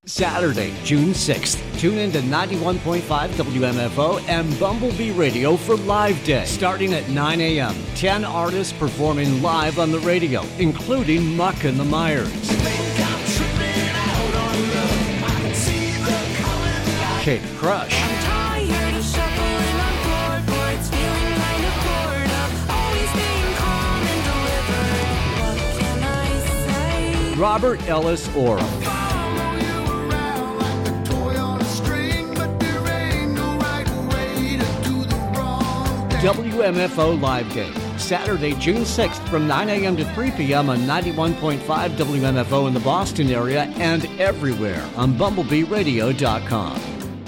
Saturday, June 6th. Tune in to 91.5 WMFO and Bumblebee Radio for Live Day. Starting at 9 a.m., 10 artists performing live on the radio, including Muck and the Myers. Kate Crush. Robert Ellis Oram. WMFO Live Day, Saturday, June 6th from 9 a.m. to 3 p.m. on 91.5 WMFO in the Boston area and everywhere on BumblebeeRadio.com.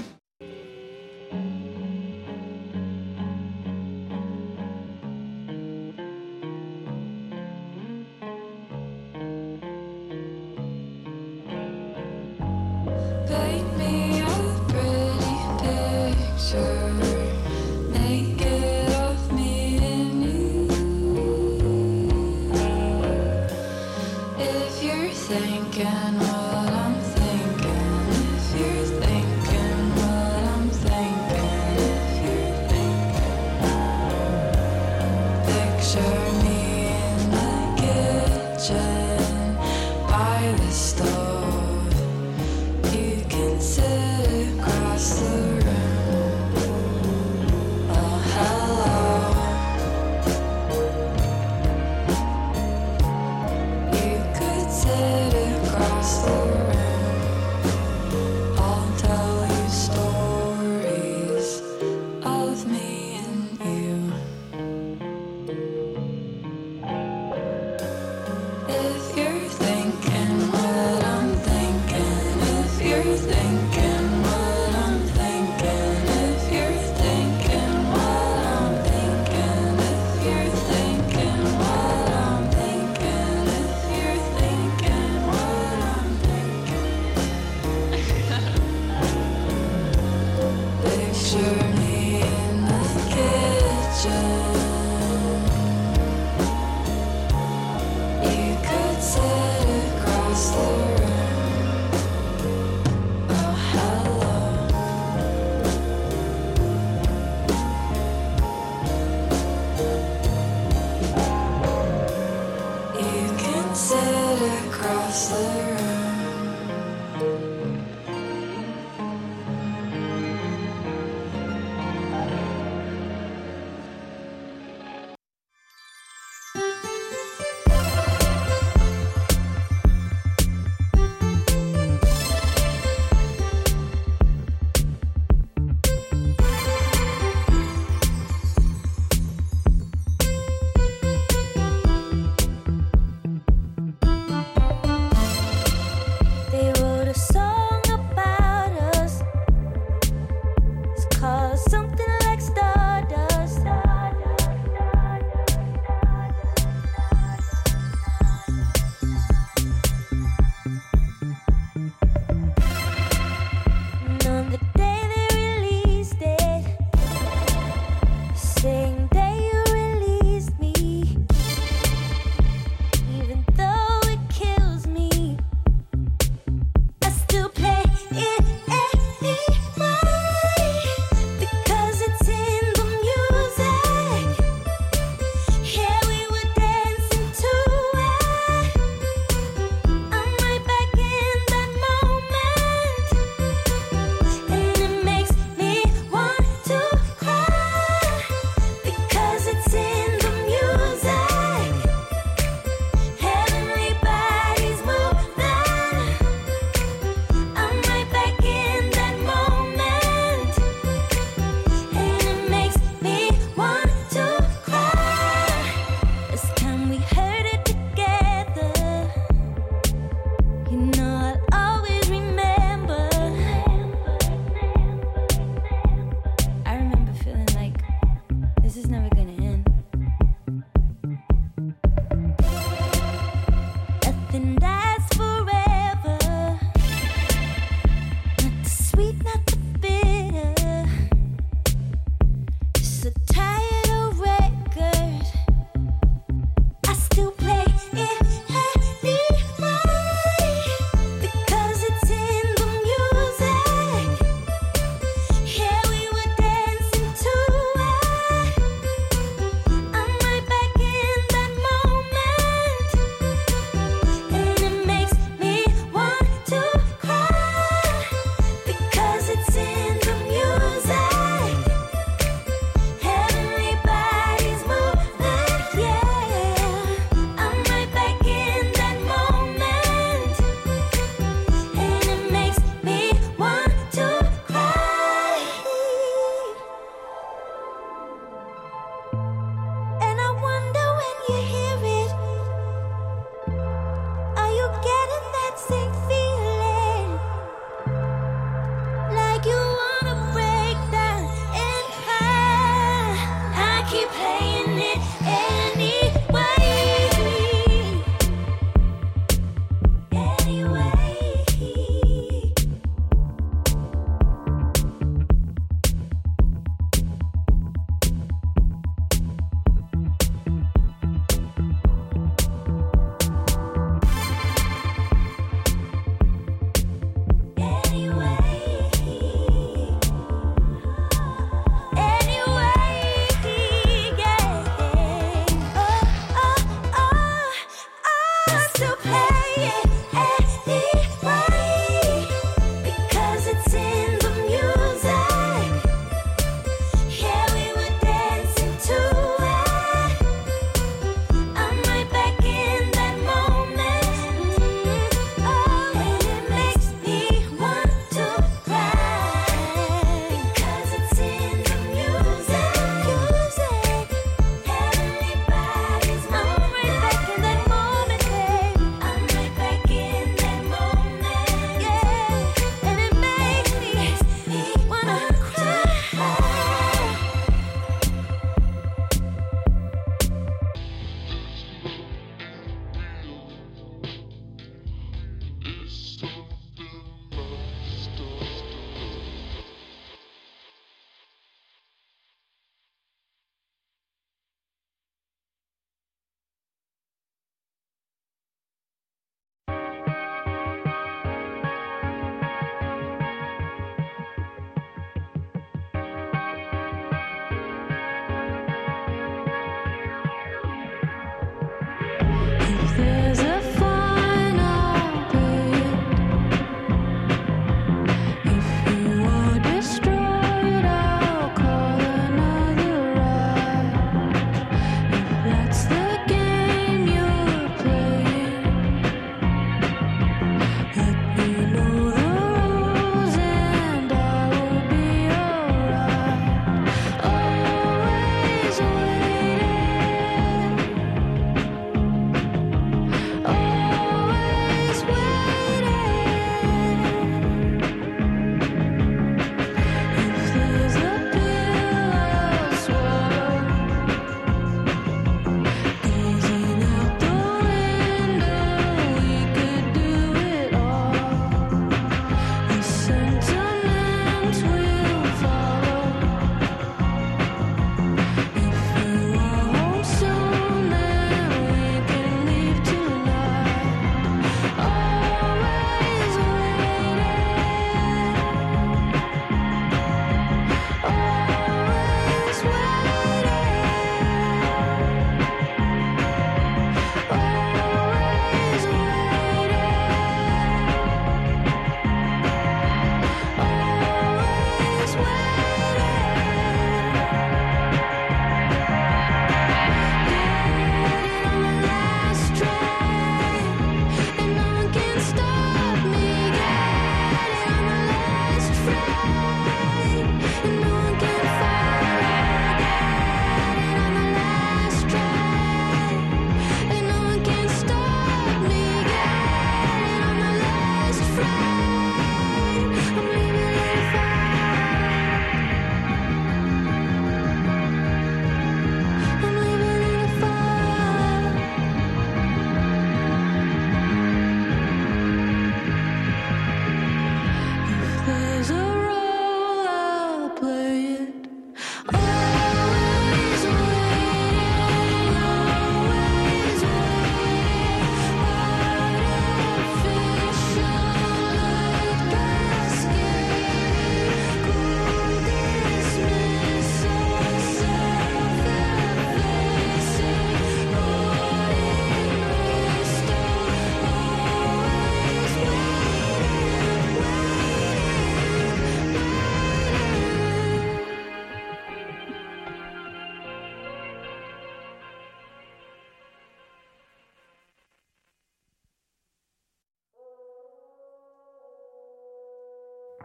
Paint me a pretty picture.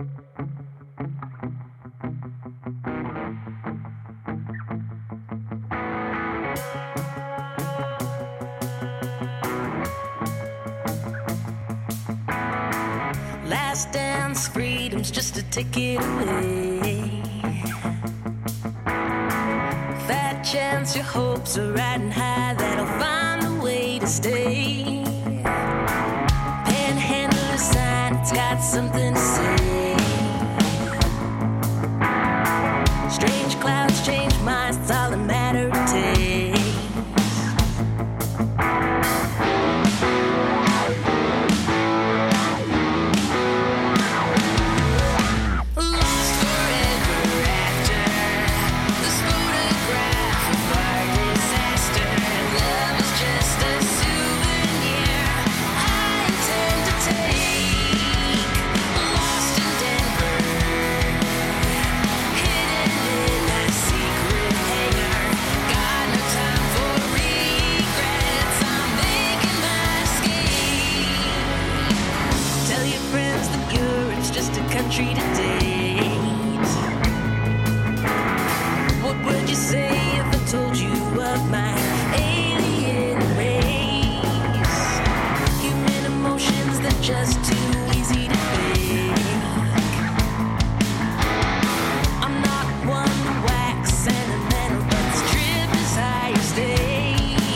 Last dance, freedom's just a ticket away. Fat chance your hopes are riding high, that'll find a way to stay. Panhandle sign, it's got something to say. Strange clouds change minds, it's all a matter of taste. Country to date. What would you say if I told you of my alien race? Human emotions that are just too easy to fake. I'm not one to wax sentimental, but this trip is higher stakes.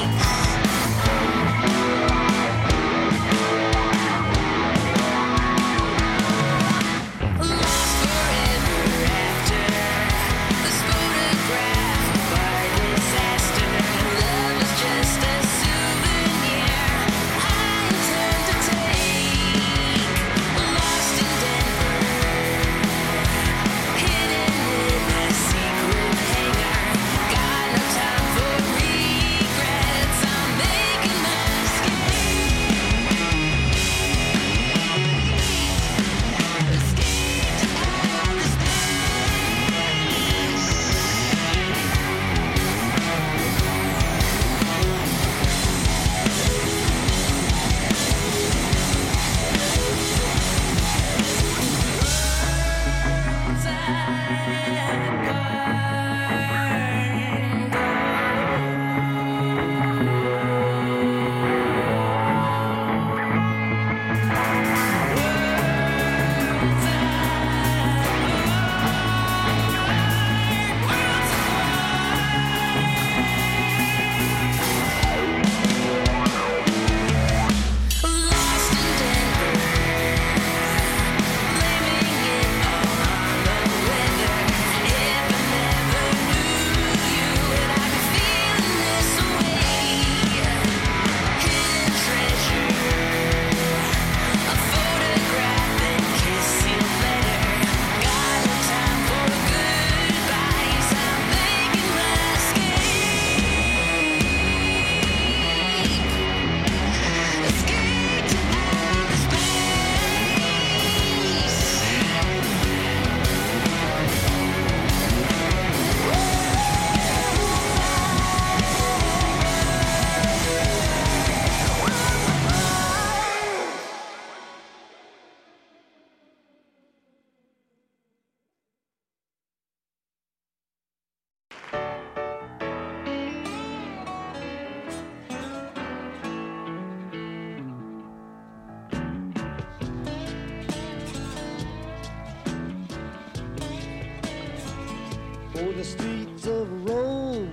For the streets of Rome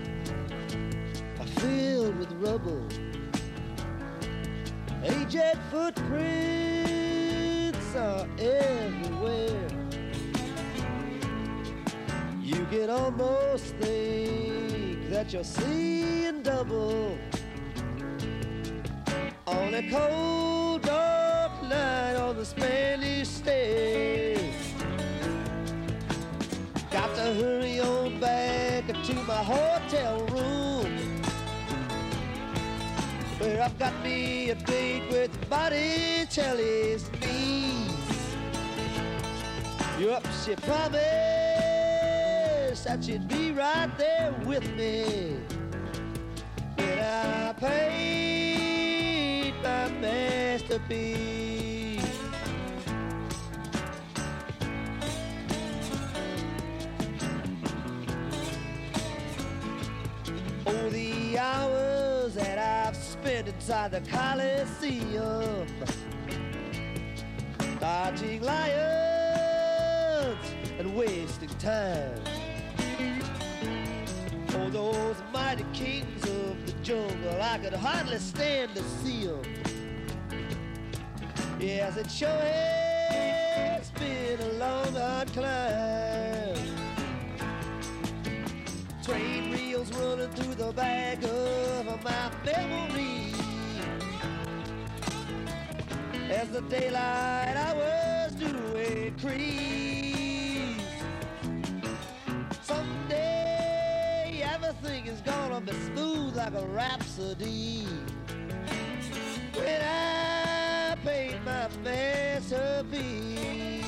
are filled with rubble. Aged footprints are everywhere. You can almost think that you're seeing double on a cold, dark night on the Spanish stage. Got to hurry on back to my hotel room, where I've got me a date with Botticelli's niece. Yup, she promised that she'd be right there with me when I paint my masterpiece. spent inside the Coliseum, dodging lions and wasting time. Oh, those mighty kings of the jungle, I could hardly stand to see them. Yes, it sure has been a long, hard climb. Train wheels running through the back of my memory. As the daylight hours do increase, someday everything is gonna be smooth like a rhapsody. When I paint my masterpiece,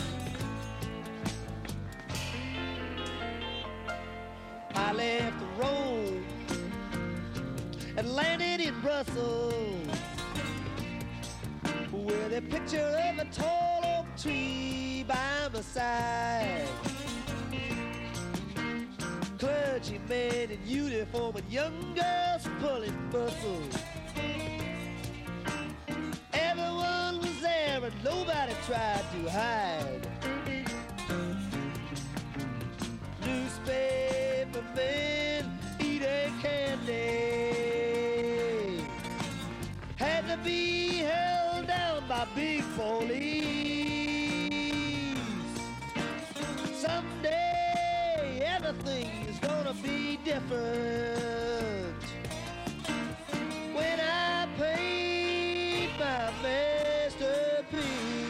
I left Rome and landed in Brussels, with a picture of a tall oak tree by my side. Clergymen in uniform and young girls pulling muscles. Everyone was there and nobody tried to hide. Newspaper men eating candy had to be held down by big police. Someday everything is gonna be different when I paint my masterpiece.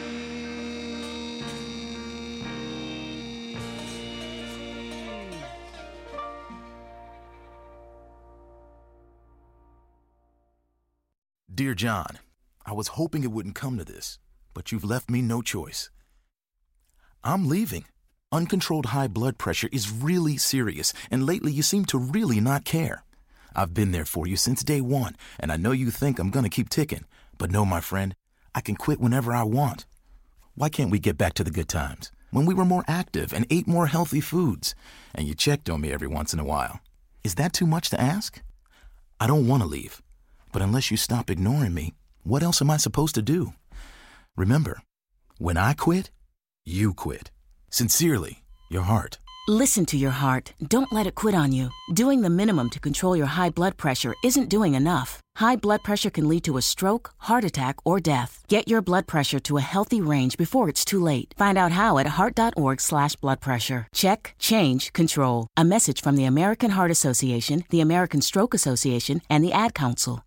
Dear John, I was hoping it wouldn't come to this, but you've left me no choice. I'm leaving. Uncontrolled high blood pressure is really serious, and lately you seem to really not care. I've been there for you since day one, and I know you think I'm gonna keep ticking, but no, my friend, I can quit whenever I want. Why can't we get back to the good times, when we were more active and ate more healthy foods, and you checked on me every once in a while? Is that too much to ask? I don't want to leave, but unless you stop ignoring me, what else am I supposed to do? Remember, when I quit, you quit. Sincerely, your heart. Listen to your heart. Don't let it quit on you. Doing the minimum to control your high blood pressure isn't doing enough. High blood pressure can lead to a stroke, heart attack, or death. Get your blood pressure to a healthy range before it's too late. Find out how at heart.org/blood pressure. Check, change, control. A message from the American Heart Association, the American Stroke Association, and the Ad Council.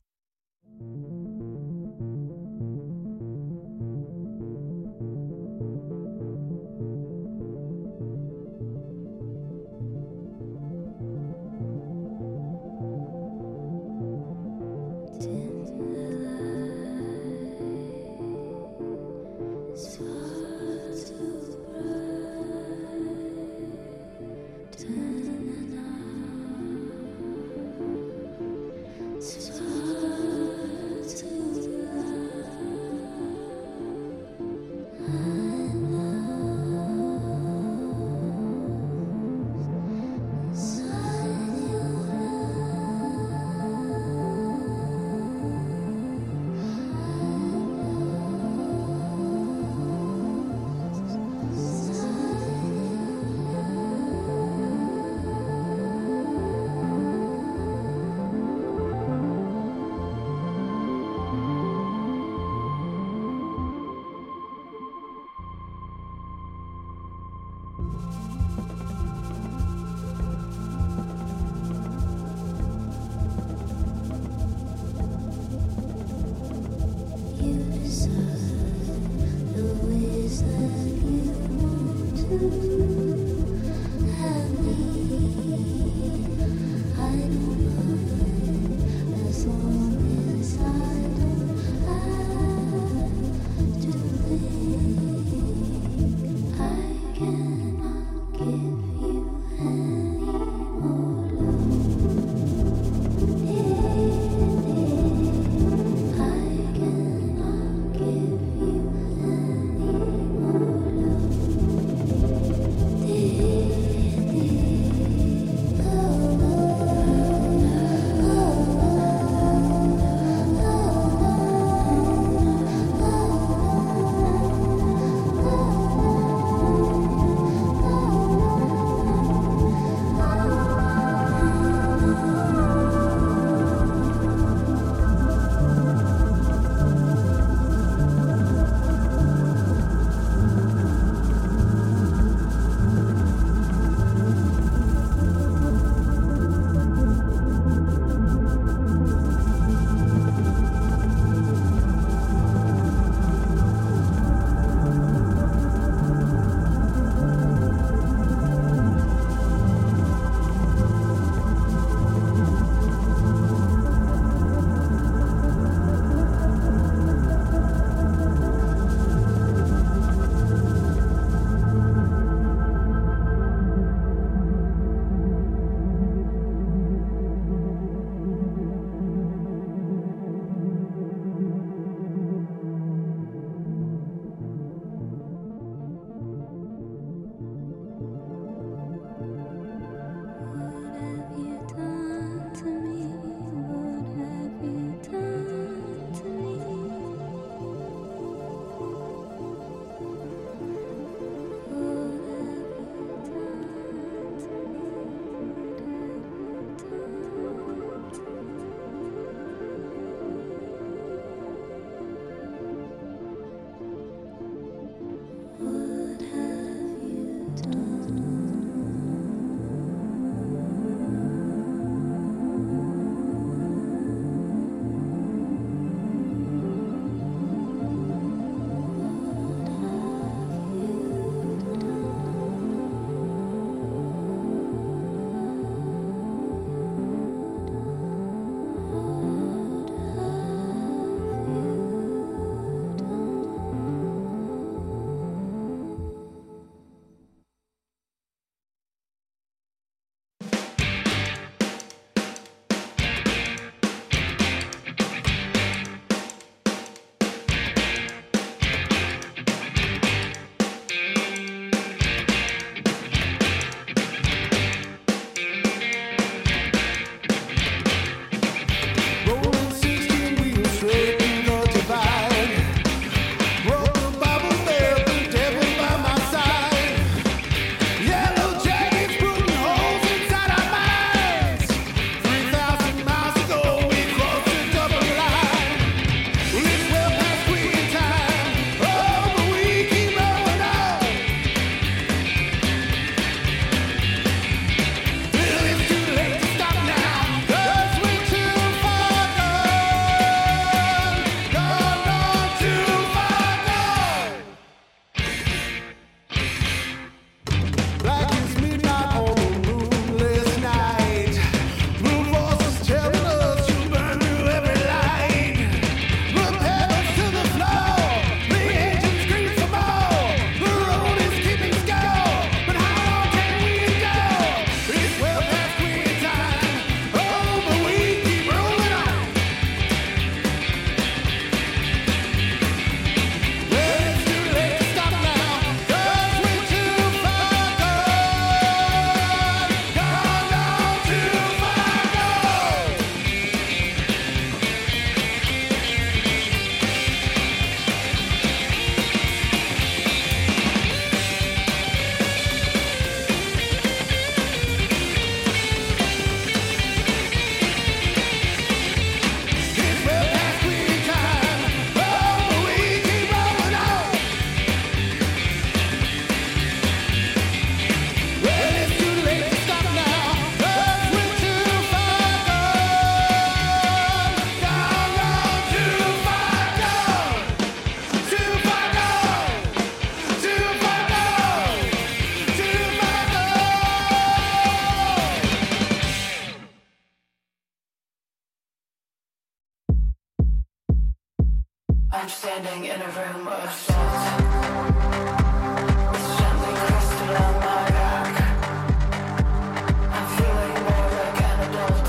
standing in a room of salt. It's gently crystal on my back. I'm feeling more like an adult.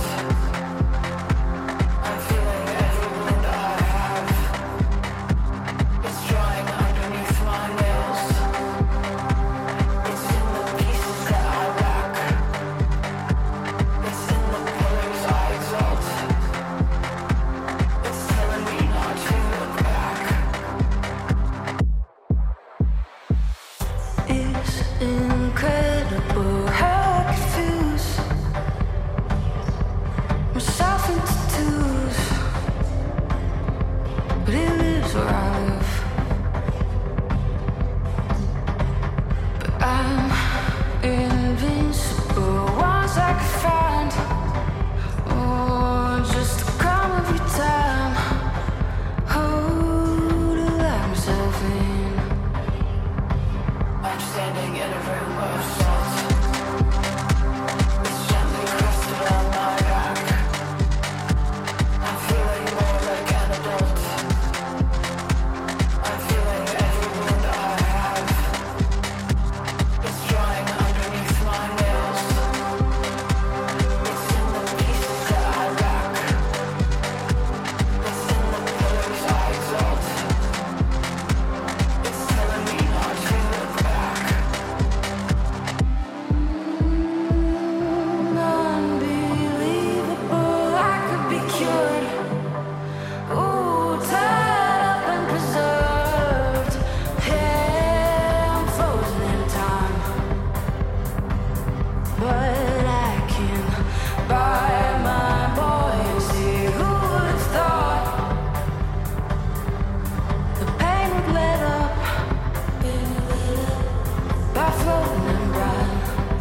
I'm feeling every wound I have. It's drying underneath my nails. It's in the pieces that I lack. It's in the pillars I exalt. It's telling me not to look back. It's incredible how I confuse myself into twos, but it lives where I live. But I'm invincible. Once I can find, oh, just to calm every time. Oh, to let myself in. I'm standing in a room of salt. It's gently crystal on my back. I'm feeling more like an adult. I'm feeling every wound I have. It's drying underneath my nails. It's in the pieces that I lack. It's in the pillars I exalt. It's telling me not to look back. Unbelievable, I could be cured. Ooh, tied up and preserved. Yeah, I'm frozen in time. But I can buy my buoyancy. Who would have thought the pain would let up by floating and bright?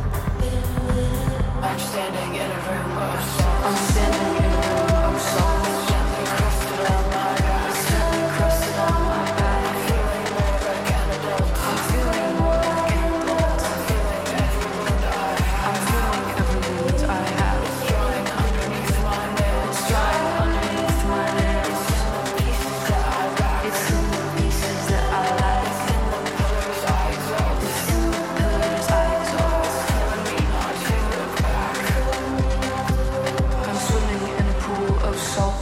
I'm standing in a room of salt. I'm standing in a room of salt. It's gently crusted on my back. It's gently crusted on my back. I'm feeling more like an adult. I'm feeling more like an adult. I'm feeling every wound I have. I'm feeling every wound I have. It's drying underneath my nails. It's drying underneath my nails. It's in the pieces that I lack. It's in the pillars I exalt. It's in the pillars I exalt. It's telling me not to look back. I'm swimming in a pool of salt.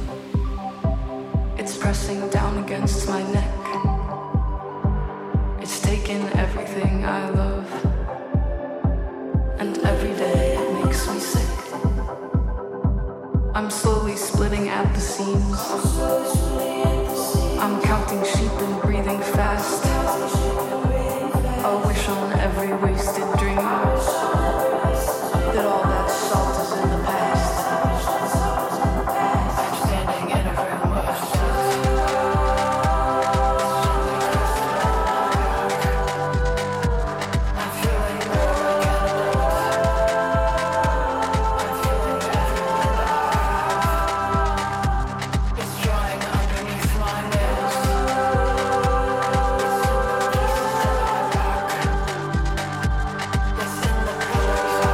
It's pressing down against my neck. It's taken everything I love. And every day it makes me sick. I'm slowly splitting at the seams. I'm counting sheep and breathing fast. I'll wish on every wasted dream that all that salt is in the past. I'm standing in a room of salt. I'm feeling more like an adult. I'm feeling every wound I have. It's drying underneath my nails. It's in the pillars I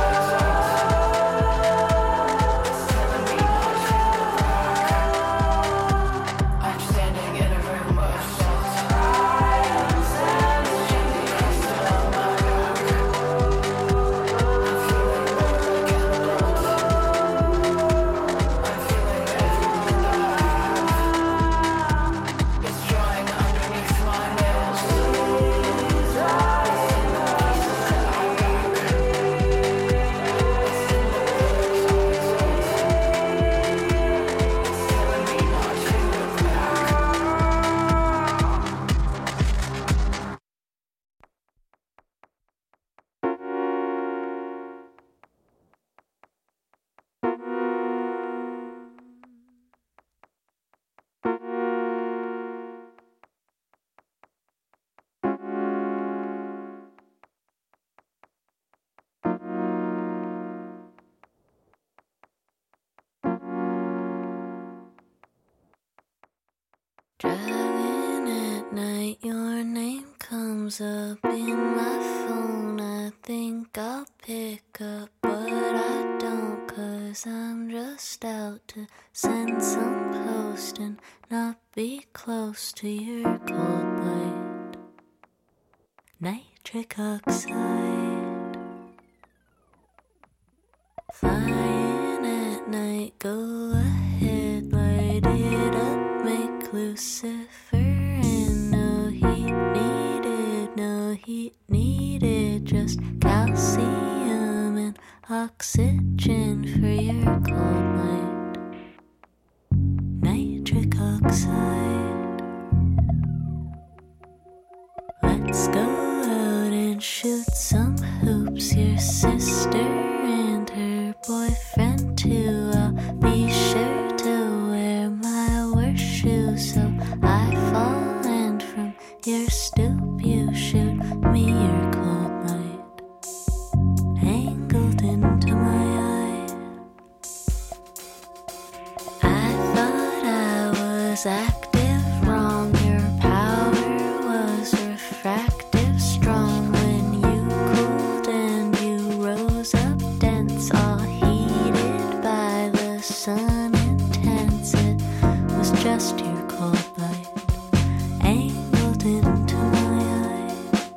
exalt. It's telling me not to look back. I'm standing in a room of salt. It's gently crystal on my back. I'm feeling more like an adult. I'm feeling every wound I have. It's drying underneath my nails. It's in the pieces that I lack. It's in the pillars I exalt. It's telling me not to look back. Driving at night, your name comes up in my phone. I think I'll pick up, but I don't. 'cause I'm just out to send some post and not be close to your cold light. Nitric oxide. Flying at night, go ahead, light it up, make Lucifer. And no heat needed, no heat needed, just calcium and oxygen for your cold light. Nitric oxide. Let's go out and shoot some hoops. Your sister and her boyfriend too. I'll be sure to wear my worst shoes so I fall, and from your stoop you shoot me your cold light angled into my eye. I thought I was active wrong. Your power was refractive strong. When you cooled and you rose up dense, all heated by the sun intense. It was just your cold light angled into my eye.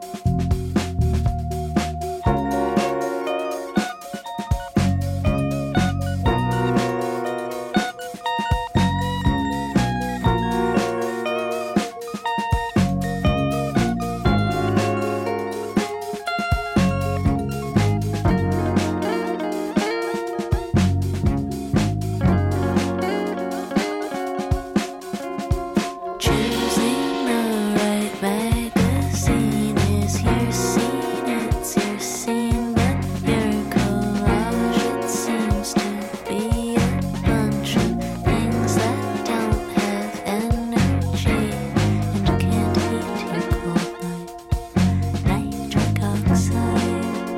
Choosing the right magazine is your scene, it's your scene, but your collage, it seems to be a bunch of things that don't have energy and can't heat your cold light. Nitric oxide.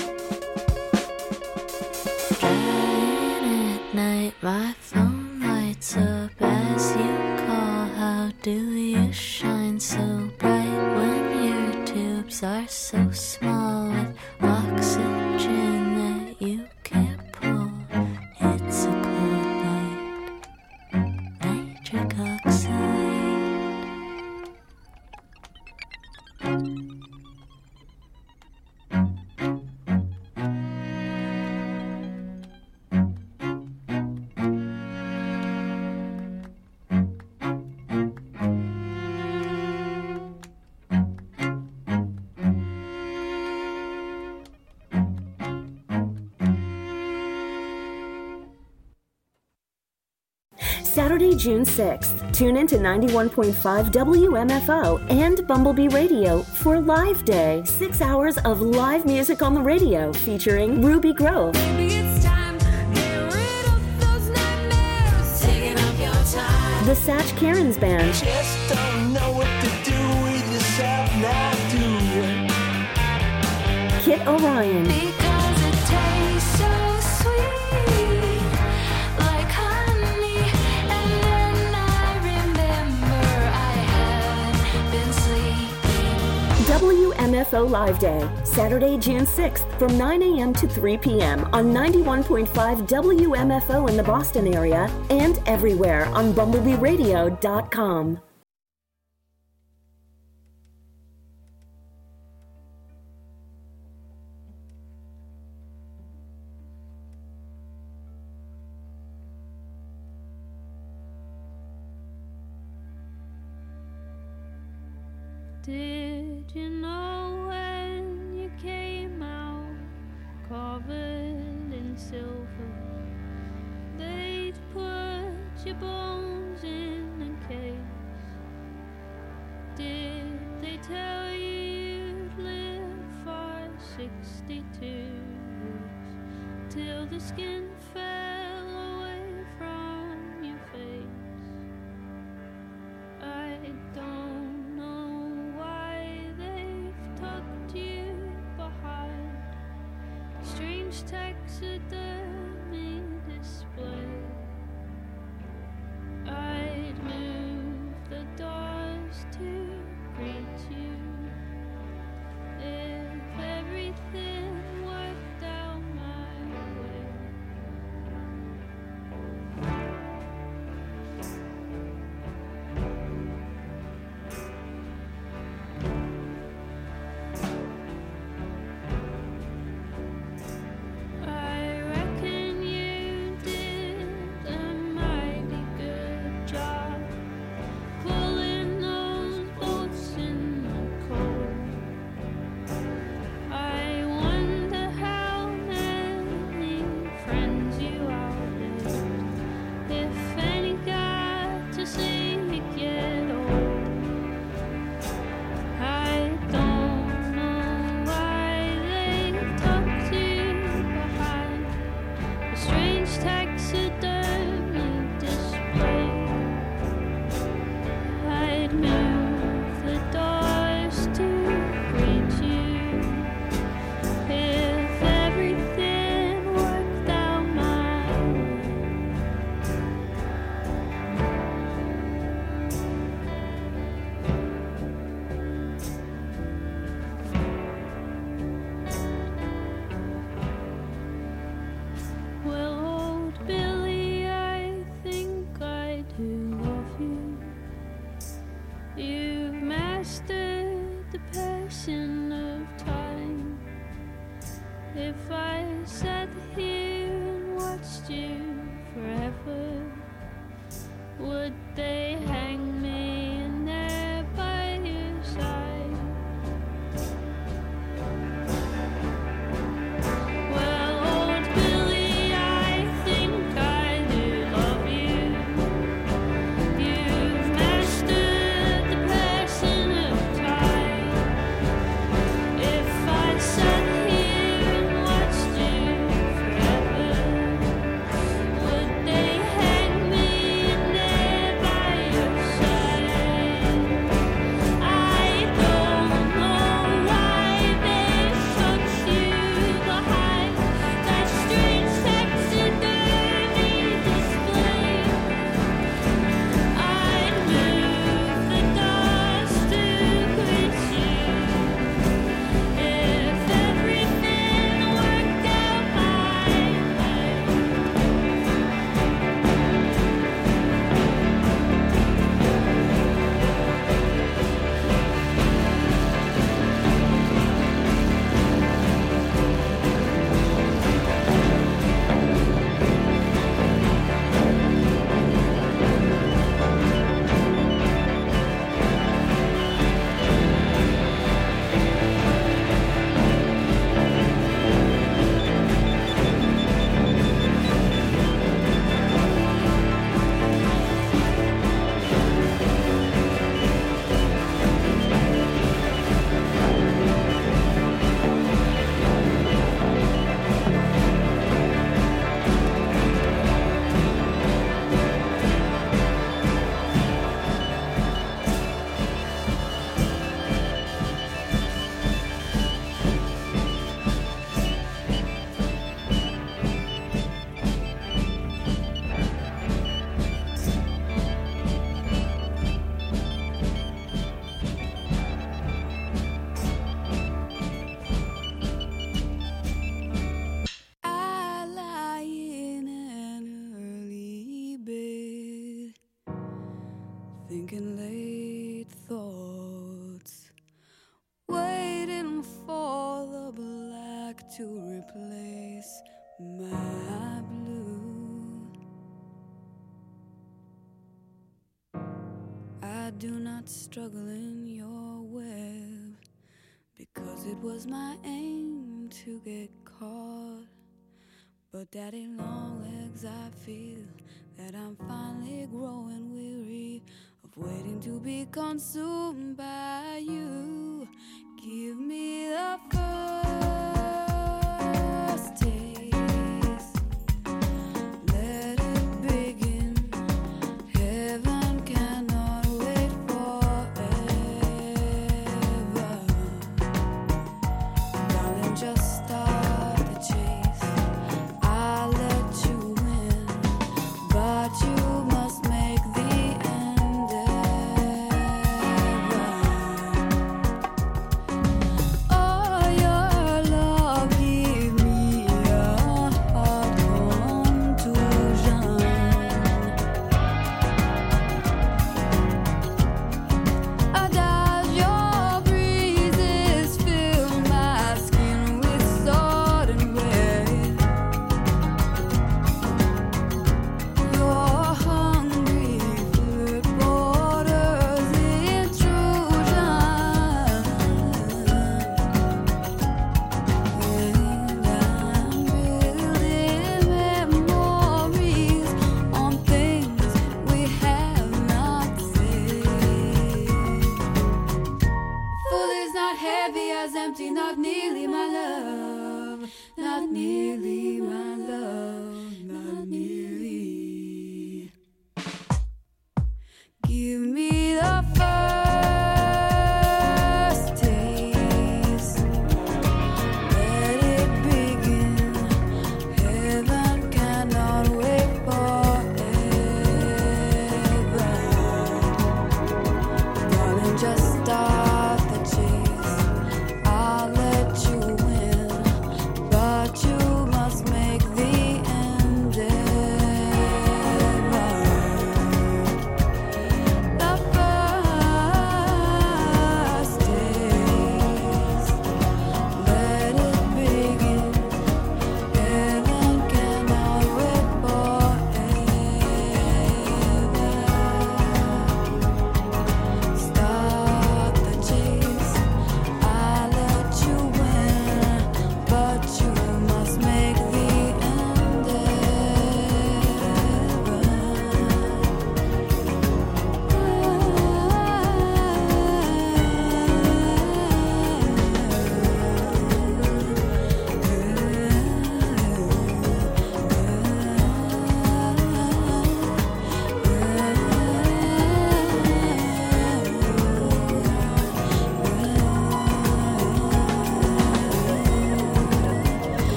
Driving at night, my phone lights up as you call. How do you shine so bright when your tubes are so small with oxygen that you can't pull? It's a cold light. Nitric oxide. Saturday, June 6th. Tune in to 91.5 WMFO and Bumblebee Radio for Live Day. 6 hours of live music on the radio featuring Ruby Grove, It's time to get rid of those nightmares, taking up your time. the Satch Karens Band, Just don't know what to do with yourself now, do you? Kit Orion, Because it tastes so sweet, like honey. And then I remember I had been sleeping. WMFO Live Day. Saturday, June 6th from 9 a.m. to 3 p.m. on 91.5 WMFO in the Boston area and everywhere on BumblebeeRadio.com. Did you know when you came out covered in silver, they'd put your bones in a case? Did they tell you you'd live for 62 years till the skin fell away from your face? I don't know why they've tucked you behind strange taxidermy display. I'd move the doors to greet you if everything worked out my way. not struggle in your web, because it was my aim to get caught. But daddy long legs, I feel that I'm finally growing weary of waiting to be consumed by you. Give me the first taste, let it begin. Heaven cannot wait forever. Darling, just start the chase. I'll let you win, but you must make the endeavor. Oh, your love give me a heart contusion. Does your breezes fill my skin with sudden weight? Your hungry foot borders intrusion, and I'm building memories on things we have not said. Full is not heavy as empty, not nearly my love, not nearly my love, not nearly. Give me the first